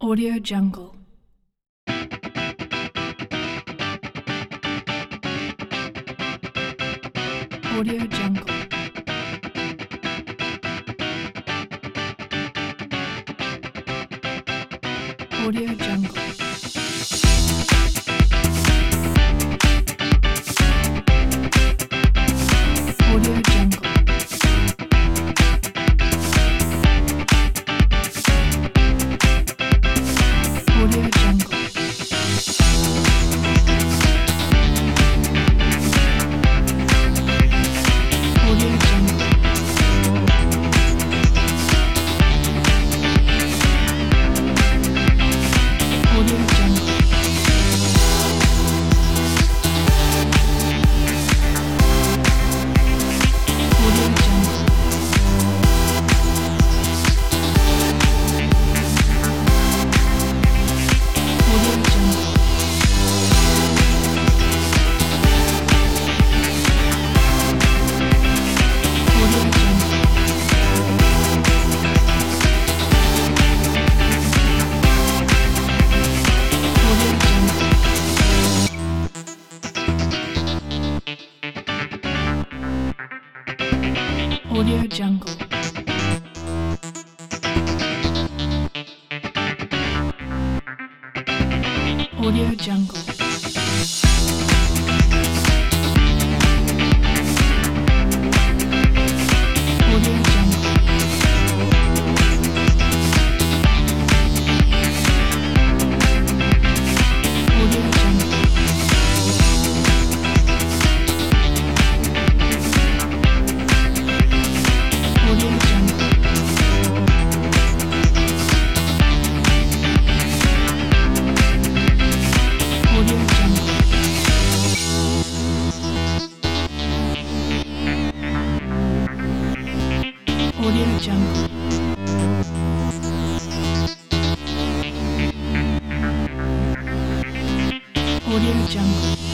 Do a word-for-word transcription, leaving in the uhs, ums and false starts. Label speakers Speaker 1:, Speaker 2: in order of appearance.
Speaker 1: Audio Jungle. Audio Jungle. Audio Jungle. Audio Jungle. Audio Jungle. Audio Jungle. Audio Jungle. Audio Jungle. Audio Jungle. Audio Jungle. Audio Jungle. Audio Jungle. Audio Jungle. Audio Jungle. Audio Jungle. Audio Jungle. Audio Jungle. Audio Jungle. Audio Jungle.